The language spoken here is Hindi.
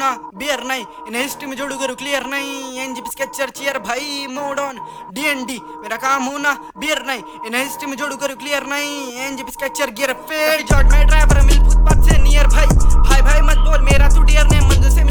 ना बियर नहीं इन हिस्ट्री में जोड़ू करूँ क्लियर नहीं एनजीपी स्केचर चेयर भाई मोड ऑन डीएनडी मेरा काम होना बियर नहीं इन हिस्ट्री में जोड़ू करूँ क्लियर नहीं एनजीपी स्केचर गियर फेड जॉट में ड्राइवर मिल फुटपाथ से नियर भाई भाई भाई मत बोल मेरा तू डियर ने मंजू से